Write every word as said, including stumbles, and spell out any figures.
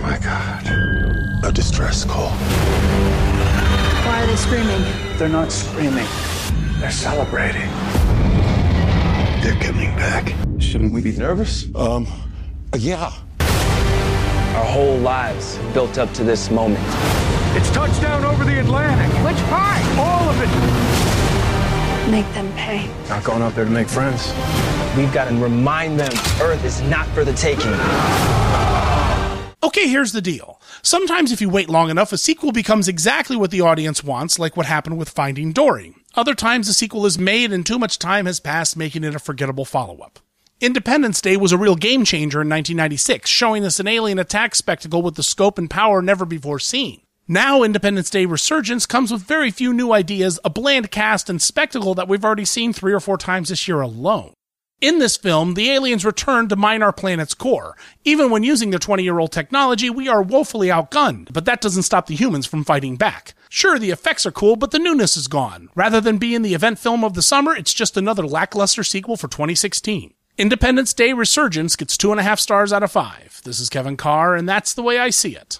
my God. A distress call. Why are they screaming? They're not screaming. They're celebrating. They're coming back. Shouldn't we be nervous? Um, yeah. Our whole lives built up to this moment. It's touchdown over the Atlantic. Which part? All of it. Make them pay. Not going out there to make friends. We've got to remind them Earth is not for the taking. Okay, here's the deal. Sometimes if you wait long enough, a sequel becomes exactly what the audience wants, like what happened with Finding Dory. Other times the sequel is made and too much time has passed, making it a forgettable follow-up. Independence Day was a real game changer in nineteen ninety-six, showing us an alien attack spectacle with the scope and power never before seen. Now, Independence Day Resurgence comes with very few new ideas, a bland cast, and spectacle that we've already seen three or four times this year alone. In this film, the aliens return to mine our planet's core. Even when using their twenty-year-old technology, we are woefully outgunned, but that doesn't stop the humans from fighting back. Sure, the effects are cool, but the newness is gone. Rather than being the event film of the summer, it's just another lackluster sequel for twenty sixteen. Independence Day Resurgence gets two and a half stars out of five. This is Kevin Carr, and that's the way I see it.